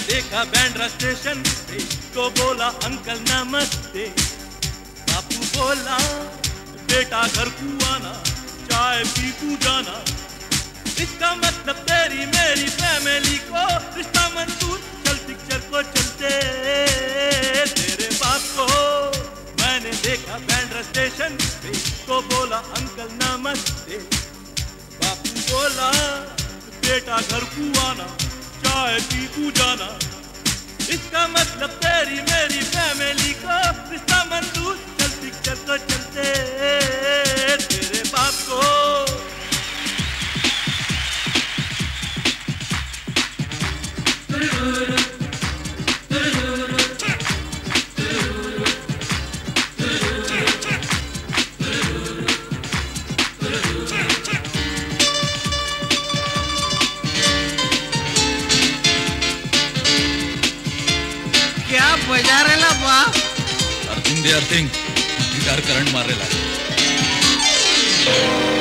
देखा बैंड्रा स्टेशन पे तो बोला अंकल नमस्ते। बापू बोला बेटा घर को आना, चाय पी तू जाना। इसका मतलब तेरी मेरी फैमिली को रिश्ता मंजूर, चल पिक्चर को चलते। तेरे बाप को मैंने देखा बैंड्रा स्टेशन पे तो बोला अंकल नमस्ते। बापू बोला बेटा घर को आना, चाय पी तू जाना। इसका मतलब तेरी मेरी फैमिली को रिश्ता मंजूर, चल पिक्चर को चलते। तेरे बाप को क्या बजा रेला बाप? अर्थिंग दे अर्थिंग, गिटार करंट मारेला।